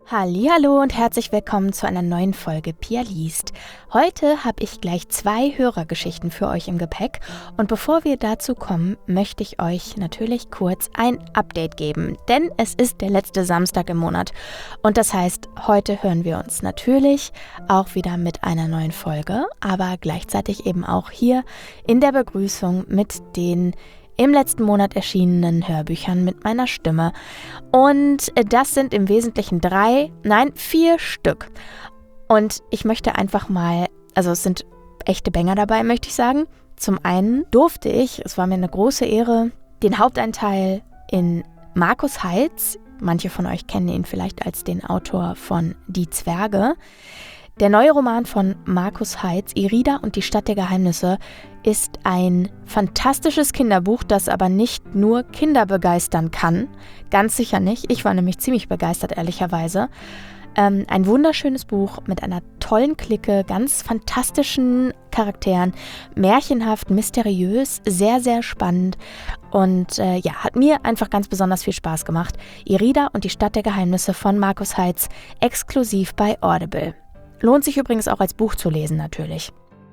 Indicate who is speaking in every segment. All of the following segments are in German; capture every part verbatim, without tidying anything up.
Speaker 1: Hallihallo und herzlich willkommen zu einer neuen Folge Pia liest. Heute habe ich gleich zwei Hörergeschichten für euch im Gepäck und bevor wir dazu kommen, möchte ich euch natürlich kurz ein Update geben, denn es ist der letzte Samstag im Monat und das heißt, heute hören wir uns natürlich auch wieder mit einer neuen Folge, aber gleichzeitig eben auch hier in der Begrüßung mit den im letzten Monat erschienenen Hörbüchern mit meiner Stimme. Und das sind im Wesentlichen drei, nein, vier Stück. Und ich möchte einfach mal, also es sind echte Banger dabei, möchte ich sagen. Zum einen durfte ich, es war mir eine große Ehre, den Hauptanteil in Markus Heitz, manche von euch kennen ihn vielleicht als den Autor von Die Zwerge. Der neue Roman von Markus Heitz, Irida und die Stadt der Geheimnisse, ist ein fantastisches Kinderbuch, das aber nicht nur Kinder begeistern kann. Ganz sicher nicht. Ich war nämlich ziemlich begeistert, ehrlicherweise. Ähm, ein wunderschönes Buch mit einer tollen Clique, ganz fantastischen Charakteren, märchenhaft, mysteriös, sehr, sehr spannend und äh, ja, hat mir einfach ganz besonders viel Spaß gemacht. Irida und die Stadt der Geheimnisse von Markus Heitz, exklusiv bei Audible. Lohnt sich übrigens auch als Buch zu lesen, natürlich.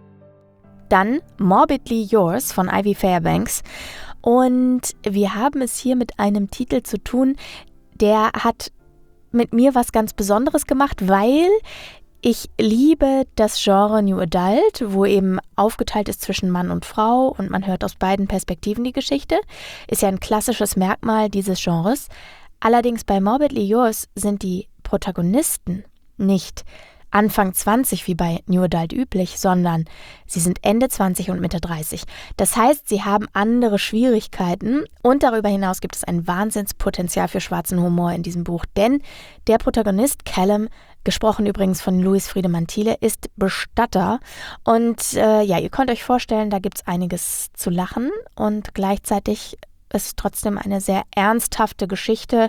Speaker 1: Dann Morbidly Yours von Ivy Fairbanks. Und wir haben es hier mit einem Titel zu tun, der hat mit mir was ganz Besonderes gemacht, weil ich liebe das Genre New Adult, wo eben aufgeteilt ist zwischen Mann und Frau und man hört aus beiden Perspektiven die Geschichte. Ist ja ein klassisches Merkmal dieses Genres. Allerdings bei Morbidly Yours sind die Protagonisten nicht Anfang zwanzig wie bei New Adult üblich, sondern sie sind Ende zwanzig und Mitte dreißig. Das heißt, sie haben andere Schwierigkeiten und darüber hinaus gibt es ein Wahnsinnspotenzial für schwarzen Humor in diesem Buch, denn der Protagonist Callum, gesprochen übrigens von Louis Friedemann Thiele, ist Bestatter und äh, ja, ihr könnt euch vorstellen, da gibt es einiges zu lachen und gleichzeitig ist es trotzdem eine sehr ernsthafte Geschichte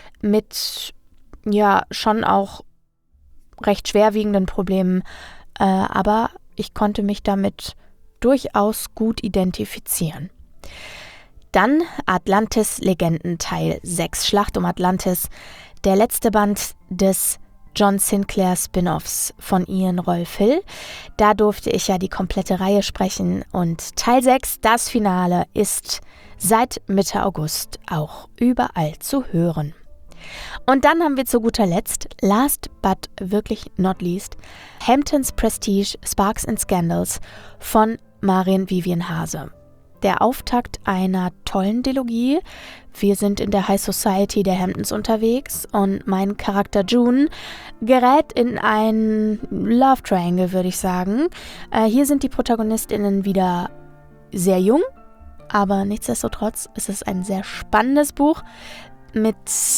Speaker 1: mit ja schon auch recht schwerwiegenden Problemen, äh, aber ich konnte mich damit durchaus gut identifizieren. Dann Atlantis Legenden Teil sechs, Schlacht um Atlantis, der letzte Band des John Sinclair Spin-offs von Ian Rolf Hill. Da durfte ich ja die komplette Reihe sprechen und Teil sechs, das Finale, ist seit Mitte August auch überall zu hören. Und dann haben wir zu guter Letzt, last but wirklich not least, Hamptons Prestige, Sparks and Scandals von Marion Vivian Hase. Der Auftakt einer tollen Dilogie. Wir sind in der High Society der Hamptons unterwegs und mein Charakter June gerät in ein Love Triangle, würde ich sagen. Äh, hier sind die ProtagonistInnen wieder sehr jung, aber nichtsdestotrotz ist es ein sehr spannendes Buch mit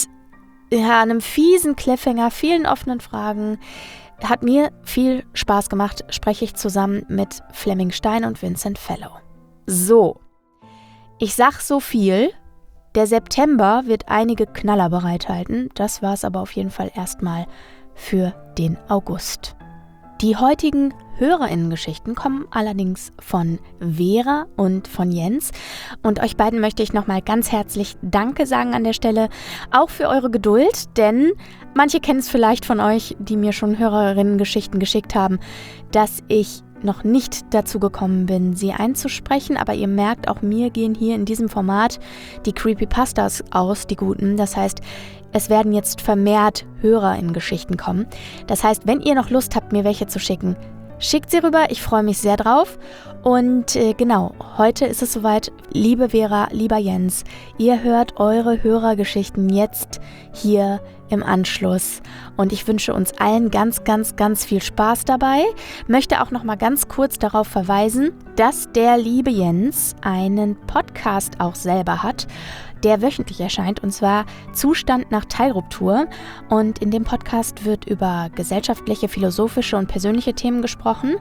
Speaker 1: ja, einem fiesen Cliffhanger, vielen offenen Fragen. Hat mir viel Spaß gemacht, spreche ich zusammen mit Flemming Stein und Vincent Fellow. So, ich sag so viel, der September wird einige Knaller bereithalten. Das war es aber auf jeden Fall erstmal für den August. Die heutigen HörerInnen-Geschichten kommen allerdings von Vera und von Jens. Und euch beiden möchte ich nochmal ganz herzlich Danke sagen an der Stelle, auch für eure Geduld, denn manche kennen es vielleicht von euch, die mir schon HörerInnen-Geschichten geschickt haben, dass ich noch nicht dazu gekommen bin, sie einzusprechen, aber ihr merkt, auch mir gehen hier in diesem Format die Creepypastas aus, die guten. Das heißt, es werden jetzt vermehrt HörerInnen-Geschichten kommen. Das heißt, wenn ihr noch Lust habt, mir welche zu schicken, schickt sie rüber, ich freue mich sehr drauf. Und äh, genau, heute ist es soweit. Liebe Vera, lieber Jens, ihr hört eure Hörergeschichten jetzt hier im Anschluss. Und ich wünsche uns allen ganz, ganz, ganz viel Spaß dabei. Möchte auch noch mal ganz kurz darauf verweisen, dass der liebe Jens einen Podcast auch selber hat, der wöchentlich erscheint, und zwar Zustand nach Teilruptur. Und in dem Podcast wird über gesellschaftliche, philosophische und persönliche Themen gesprochen.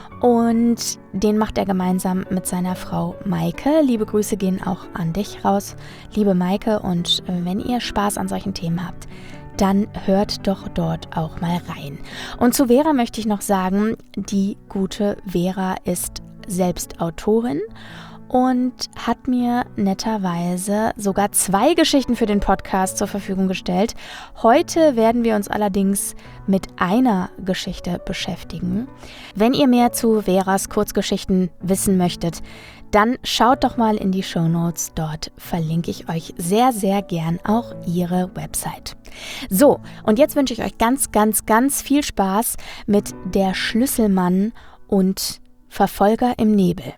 Speaker 1: Und den macht er gemeinsam mit seiner Frau Maike. Liebe Grüße gehen auch an dich raus, liebe Maike. Und wenn ihr Spaß an solchen Themen habt, dann hört doch dort auch mal rein. Und zu Vera möchte ich noch sagen, die gute Vera ist selbst Autorin und hat mir netterweise sogar zwei Geschichten für den Podcast zur Verfügung gestellt. Heute werden wir uns allerdings mit einer Geschichte beschäftigen. Wenn ihr mehr zu Veras Kurzgeschichten wissen möchtet, dann schaut doch mal in die Shownotes. Dort verlinke ich euch sehr, sehr gern auch ihre Website. So, und jetzt wünsche ich euch ganz, ganz, ganz viel Spaß mit Der Schlüsselmann und Verfolger im Nebel.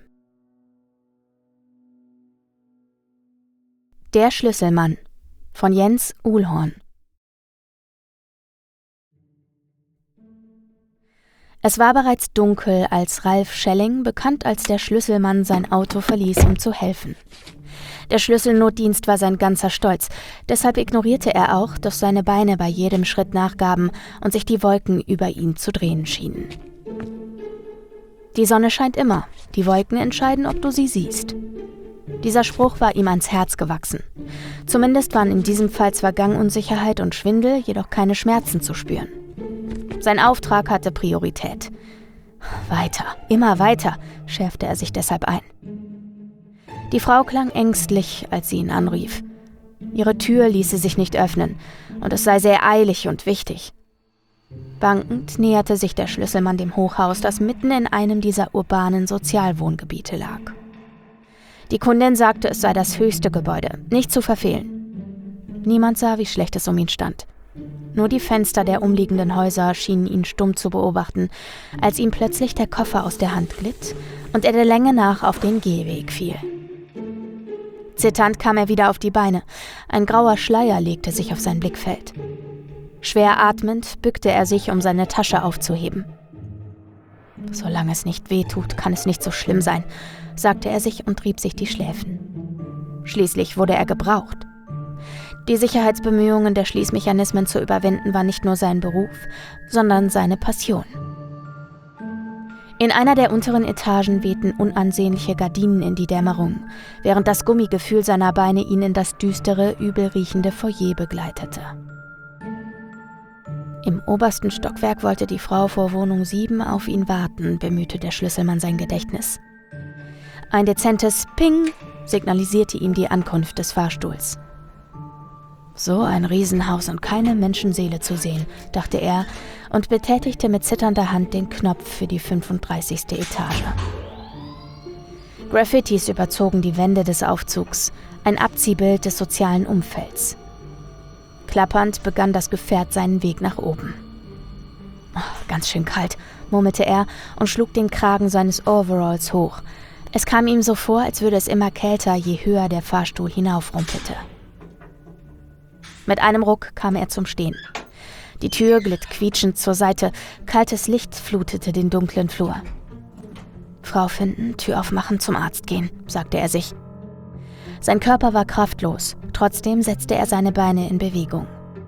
Speaker 1: Der Schlüsselmann von Jens Uhlhorn. Es war bereits dunkel, als Ralf Schelling, bekannt als der Schlüsselmann, sein Auto verließ, um zu helfen. Der Schlüsselnotdienst war sein ganzer Stolz, deshalb ignorierte er auch, dass seine Beine bei jedem Schritt nachgaben und sich die Wolken über ihn zu drehen schienen. Die Sonne scheint immer, die Wolken entscheiden, ob du sie siehst. Dieser Spruch war ihm ans Herz gewachsen. Zumindest waren in diesem Fall zwar Gangunsicherheit und Schwindel, jedoch keine Schmerzen zu spüren. Sein Auftrag hatte Priorität. Weiter, immer weiter, schärfte er sich deshalb ein. Die Frau klang ängstlich, als sie ihn anrief. Ihre Tür ließe sich nicht öffnen, und es sei sehr eilig und wichtig. Wankend näherte sich der Schlüsselmann dem Hochhaus, das mitten in einem dieser urbanen Sozialwohngebiete lag. Die Kundin sagte, es sei das höchste Gebäude, nicht zu verfehlen. Niemand sah, wie schlecht es um ihn stand. Nur die Fenster der umliegenden Häuser schienen ihn stumm zu beobachten, als ihm plötzlich der Koffer aus der Hand glitt und er der Länge nach auf den Gehweg fiel. Zitternd kam er wieder auf die Beine. Ein grauer Schleier legte sich auf sein Blickfeld. Schwer atmend bückte er sich, um seine Tasche aufzuheben. Solange es nicht wehtut, kann es nicht so schlimm sein, sagte er sich und rieb sich die Schläfen. Schließlich wurde er gebraucht. Die Sicherheitsbemühungen der Schließmechanismen zu überwinden war nicht nur sein Beruf, sondern seine Passion. In einer der unteren Etagen wehten unansehnliche Gardinen in die Dämmerung, während das Gummigefühl seiner Beine ihn in das düstere, übelriechende Foyer begleitete. Im obersten Stockwerk wollte die Frau vor Wohnung sieben auf ihn warten, bemühte der Schlüsselmann sein Gedächtnis. Ein dezentes Ping signalisierte ihm die Ankunft des Fahrstuhls. So ein Riesenhaus und keine Menschenseele zu sehen, dachte er und betätigte mit zitternder Hand den Knopf für die fünfunddreißigste Etage. Graffitis überzogen die Wände des Aufzugs, ein Abziehbild des sozialen Umfelds. Klappernd begann das Gefährt seinen Weg nach oben. Oh, ganz schön kalt, murmelte er und schlug den Kragen seines Overalls hoch. Es kam ihm so vor, als würde es immer kälter, je höher der Fahrstuhl hinaufrumpelte. Mit einem Ruck kam er zum Stehen. Die Tür glitt quietschend zur Seite, kaltes Licht flutete den dunklen Flur. Frau finden, Tür aufmachen, zum Arzt gehen, sagte er sich. Sein Körper war kraftlos, trotzdem setzte er seine Beine in Bewegung.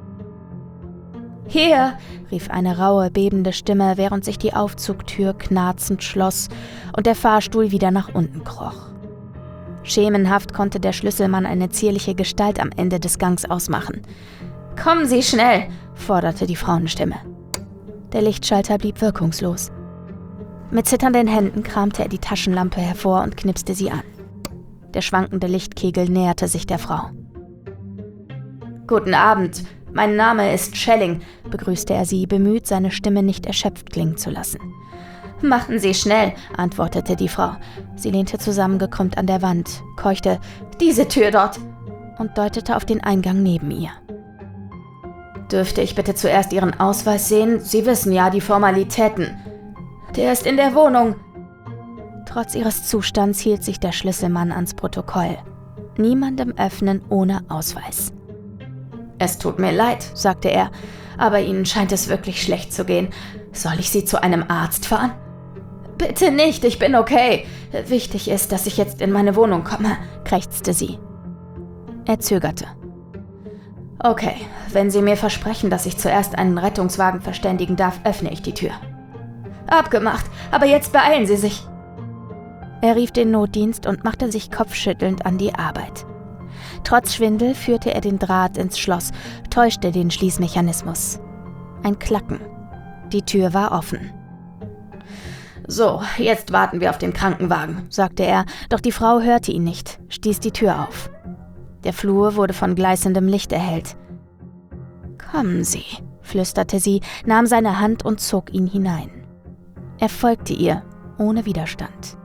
Speaker 1: »Hier«, rief eine raue, bebende Stimme, während sich die Aufzugtür knarzend schloss und der Fahrstuhl wieder nach unten kroch. Schemenhaft konnte der Schlüsselmann eine zierliche Gestalt am Ende des Gangs ausmachen. »Kommen Sie schnell«, forderte die Frauenstimme. Der Lichtschalter blieb wirkungslos. Mit zitternden Händen kramte er die Taschenlampe hervor und knipste sie an. Der schwankende Lichtkegel näherte sich der Frau. »Guten Abend, mein Name ist Schelling«, begrüßte er sie, bemüht, seine Stimme nicht erschöpft klingen zu lassen. »Machen Sie schnell«, antwortete die Frau. Sie lehnte zusammengekrümmt an der Wand, keuchte, »Diese Tür dort«, und deutete auf den Eingang neben ihr. »Dürfte ich bitte zuerst Ihren Ausweis sehen? Sie wissen ja die Formalitäten.« »Der ist in der Wohnung.« Trotz ihres Zustands hielt sich der Schlüsselmann ans Protokoll. Niemandem öffnen ohne Ausweis. »Es tut mir leid«, sagte er, »aber Ihnen scheint es wirklich schlecht zu gehen. Soll ich Sie zu einem Arzt fahren?« »Bitte nicht, ich bin okay. Wichtig ist, dass ich jetzt in meine Wohnung komme«, krächzte sie. Er zögerte. »Okay, wenn Sie mir versprechen, dass ich zuerst einen Rettungswagen verständigen darf, öffne ich die Tür.« »Abgemacht, aber jetzt beeilen Sie sich.« Er rief den Notdienst und machte sich kopfschüttelnd an die Arbeit. Trotz Schwindel führte er den Draht ins Schloss, täuschte den Schließmechanismus. Ein Klacken. Die Tür war offen. »So, jetzt warten wir auf den Krankenwagen«, sagte er, doch die Frau hörte ihn nicht, stieß die Tür auf. Der Flur wurde von gleißendem Licht erhellt. »Kommen Sie«, flüsterte sie, nahm seine Hand und zog ihn hinein. Er folgte ihr, ohne Widerstand.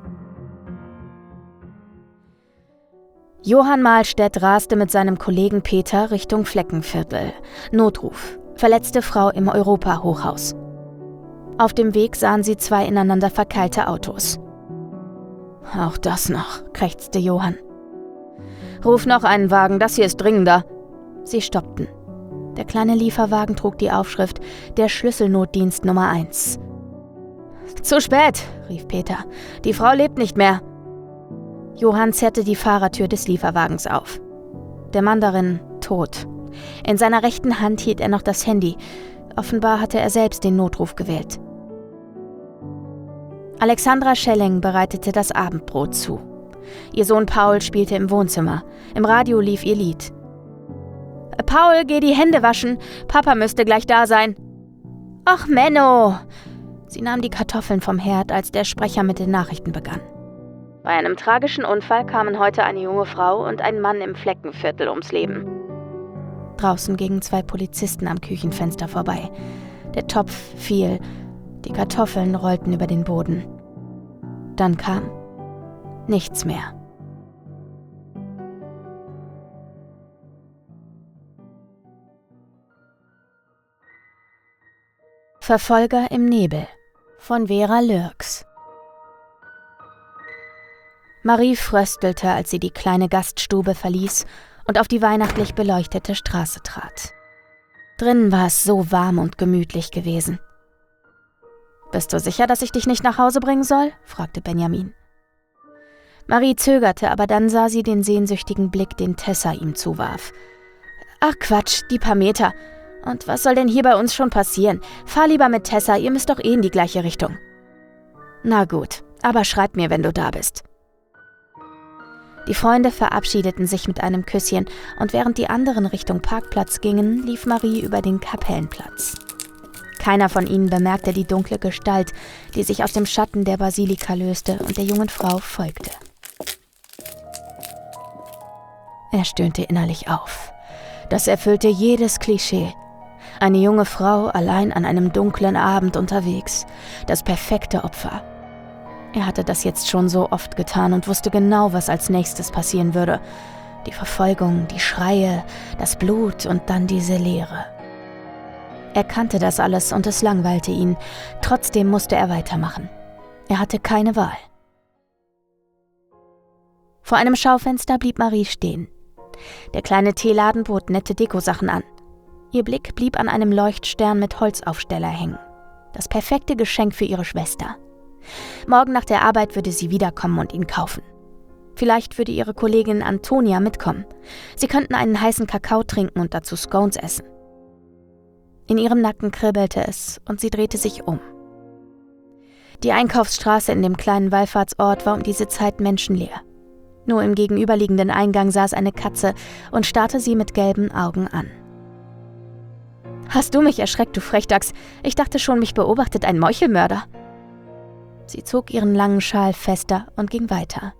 Speaker 1: Johann Mahlstedt raste mit seinem Kollegen Peter Richtung Fleckenviertel. Notruf. Verletzte Frau im Europa-Hochhaus. Auf dem Weg sahen sie zwei ineinander verkeilte Autos. »Auch das noch«, krächzte Johann. »Ruf noch einen Wagen, das hier ist dringender.« Sie stoppten. Der kleine Lieferwagen trug die Aufschrift »Der Schlüsselnotdienst Nummer eins«. »Zu spät«, rief Peter. »Die Frau lebt nicht mehr.« Johann zerrte die Fahrertür des Lieferwagens auf. Der Mann darin tot. In seiner rechten Hand hielt er noch das Handy. Offenbar hatte er selbst den Notruf gewählt. Alexandra Schelling bereitete das Abendbrot zu. Ihr Sohn Paul spielte im Wohnzimmer. Im Radio lief ihr Lied. »Paul, geh die Hände waschen. Papa müsste gleich da sein.« »Ach, Menno!« Sie nahm die Kartoffeln vom Herd, als der Sprecher mit den Nachrichten begann. Bei einem tragischen Unfall kamen heute eine junge Frau und ein Mann im Fleckenviertel ums Leben. Draußen gingen zwei Polizisten am Küchenfenster vorbei. Der Topf fiel, die Kartoffeln rollten über den Boden. Dann kam nichts mehr. Verfolger im Nebel von Vera Lürks. Marie fröstelte, als sie die kleine Gaststube verließ und auf die weihnachtlich beleuchtete Straße trat. Drinnen war es so warm und gemütlich gewesen. »Bist du sicher, dass ich dich nicht nach Hause bringen soll?« fragte Benjamin. Marie zögerte, aber dann sah sie den sehnsüchtigen Blick, den Tessa ihm zuwarf. »Ach Quatsch, die paar Meter. Und was soll denn hier bei uns schon passieren? Fahr lieber mit Tessa, ihr müsst doch eh in die gleiche Richtung.« »Na gut, aber schreib mir, wenn du da bist.« Die Freunde verabschiedeten sich mit einem Küsschen und während die anderen Richtung Parkplatz gingen, lief Marie über den Kapellenplatz. Keiner von ihnen bemerkte die dunkle Gestalt, die sich aus dem Schatten der Basilika löste und der jungen Frau folgte. Er stöhnte innerlich auf. Das erfüllte jedes Klischee. Eine junge Frau allein an einem dunklen Abend unterwegs. Das perfekte Opfer. Er hatte das jetzt schon so oft getan und wusste genau, was als nächstes passieren würde. Die Verfolgung, die Schreie, das Blut und dann diese Leere. Er kannte das alles und es langweilte ihn. Trotzdem musste er weitermachen. Er hatte keine Wahl. Vor einem Schaufenster blieb Marie stehen. Der kleine Teeladen bot nette Dekosachen an. Ihr Blick blieb an einem Leuchtstern mit Holzaufsteller hängen. Das perfekte Geschenk für ihre Schwester. Morgen nach der Arbeit würde sie wiederkommen und ihn kaufen. Vielleicht würde ihre Kollegin Antonia mitkommen. Sie könnten einen heißen Kakao trinken und dazu Scones essen. In ihrem Nacken kribbelte es und sie drehte sich um. Die Einkaufsstraße in dem kleinen Wallfahrtsort war um diese Zeit menschenleer. Nur im gegenüberliegenden Eingang saß eine Katze und starrte sie mit gelben Augen an. »Hast du mich erschreckt, du Frechdachs? Ich dachte schon, mich beobachtet ein Meuchelmörder.« Sie zog ihren langen Schal fester und ging weiter.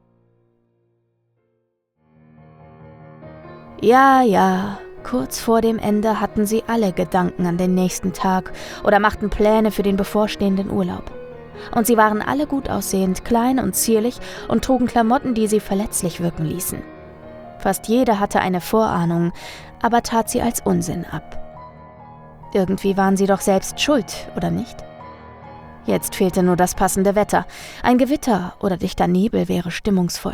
Speaker 1: Ja, ja, kurz vor dem Ende hatten sie alle Gedanken an den nächsten Tag oder machten Pläne für den bevorstehenden Urlaub. Und sie waren alle gut aussehend, klein und zierlich und trugen Klamotten, die sie verletzlich wirken ließen. Fast jeder hatte eine Vorahnung, aber tat sie als Unsinn ab. Irgendwie waren sie doch selbst schuld, oder nicht? Jetzt fehlte nur das passende Wetter. Ein Gewitter oder dichter Nebel wäre stimmungsvoll.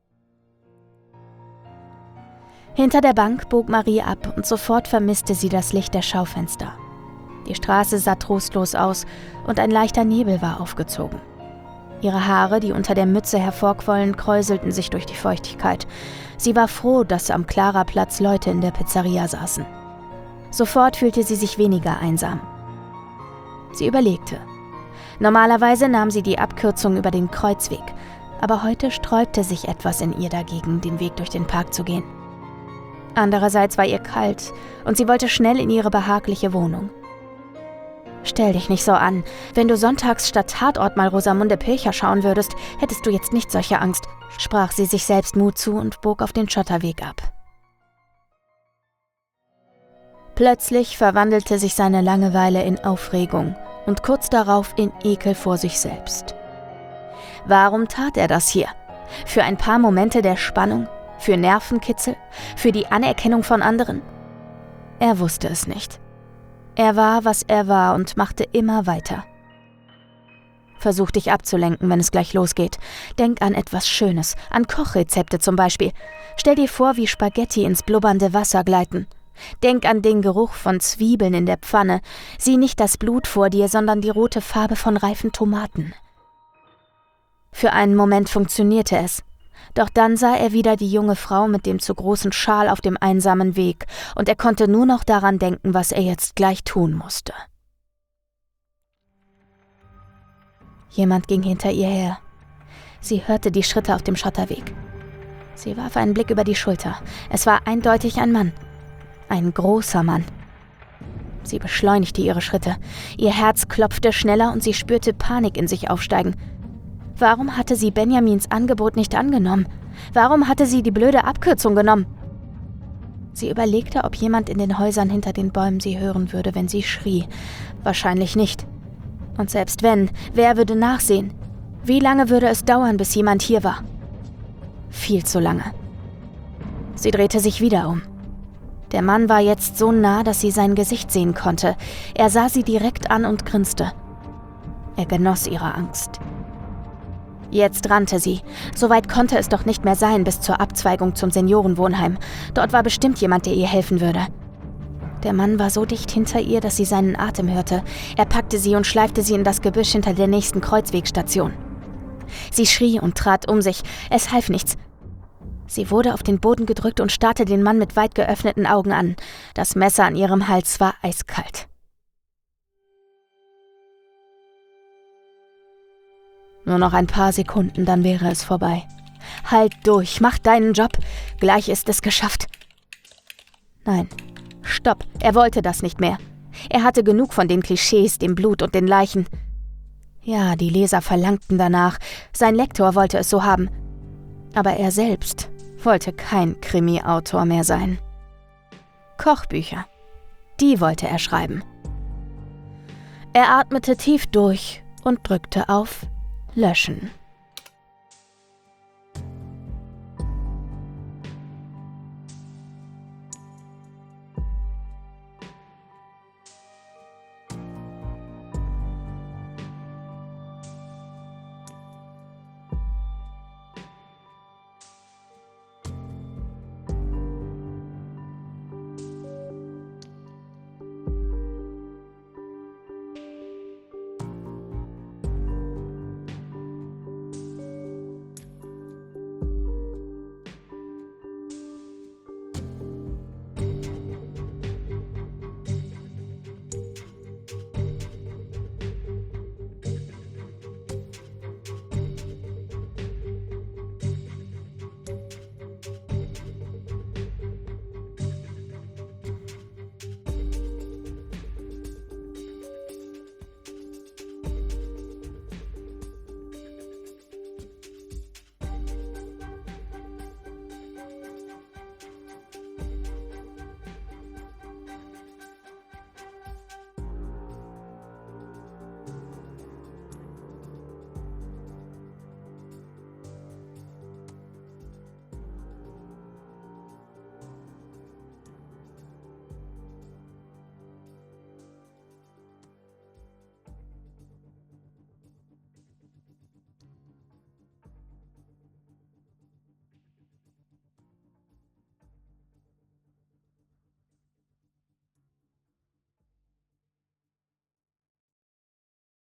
Speaker 1: Hinter der Bank bog Marie ab und sofort vermisste sie das Licht der Schaufenster. Die Straße sah trostlos aus und ein leichter Nebel war aufgezogen. Ihre Haare, die unter der Mütze hervorquollen, kräuselten sich durch die Feuchtigkeit. Sie war froh, dass am Clara-Platz Leute in der Pizzeria saßen. Sofort fühlte sie sich weniger einsam. Sie überlegte. Normalerweise nahm sie die Abkürzung über den Kreuzweg, aber heute sträubte sich etwas in ihr dagegen, den Weg durch den Park zu gehen. Andererseits war ihr kalt und sie wollte schnell in ihre behagliche Wohnung. »Stell dich nicht so an. Wenn du sonntags statt Tatort mal Rosamunde Pilcher schauen würdest, hättest du jetzt nicht solche Angst«, sprach sie sich selbst Mut zu und bog auf den Schotterweg ab. Plötzlich verwandelte sich seine Langeweile in Aufregung und kurz darauf in Ekel vor sich selbst. Warum tat er das hier? Für ein paar Momente der Spannung? Für Nervenkitzel? Für die Anerkennung von anderen? Er wusste es nicht. Er war, was er war und machte immer weiter. Versuch dich abzulenken, wenn es gleich losgeht. Denk an etwas Schönes, an Kochrezepte zum Beispiel. Stell dir vor, wie Spaghetti ins blubbernde Wasser gleiten. Denk an den Geruch von Zwiebeln in der Pfanne. Sieh nicht das Blut vor dir, sondern die rote Farbe von reifen Tomaten. Für einen Moment funktionierte es. Doch dann sah er wieder die junge Frau mit dem zu großen Schal auf dem einsamen Weg, und er konnte nur noch daran denken, was er jetzt gleich tun musste. Jemand ging hinter ihr her. Sie hörte die Schritte auf dem Schotterweg. Sie warf einen Blick über die Schulter. Es war eindeutig ein Mann. Ein großer Mann. Sie beschleunigte ihre Schritte. Ihr Herz klopfte schneller und sie spürte Panik in sich aufsteigen. Warum hatte sie Benjamins Angebot nicht angenommen? Warum hatte sie die blöde Abkürzung genommen? Sie überlegte, ob jemand in den Häusern hinter den Bäumen sie hören würde, wenn sie schrie. Wahrscheinlich nicht. Und selbst wenn, wer würde nachsehen? Wie lange würde es dauern, bis jemand hier war? Viel zu lange. Sie drehte sich wieder um. Der Mann war jetzt so nah, dass sie sein Gesicht sehen konnte. Er sah sie direkt an und grinste. Er genoss ihre Angst. Jetzt rannte sie. So weit konnte es doch nicht mehr sein, bis zur Abzweigung zum Seniorenwohnheim. Dort war bestimmt jemand, der ihr helfen würde. Der Mann war so dicht hinter ihr, dass sie seinen Atem hörte. Er packte sie und schleifte sie in das Gebüsch hinter der nächsten Kreuzwegstation. Sie schrie und trat um sich. Es half nichts. Sie wurde auf den Boden gedrückt und starrte den Mann mit weit geöffneten Augen an. Das Messer an ihrem Hals war eiskalt. Nur noch ein paar Sekunden, dann wäre es vorbei. Halt durch, mach deinen Job. Gleich ist es geschafft. Nein, stopp, er wollte das nicht mehr. Er hatte genug von den Klischees, dem Blut und den Leichen. Ja, die Leser verlangten danach. Sein Lektor wollte es so haben. Aber er selbst wollte kein Krimi-Autor mehr sein. Kochbücher, die wollte er schreiben. Er atmete tief durch und drückte auf Löschen.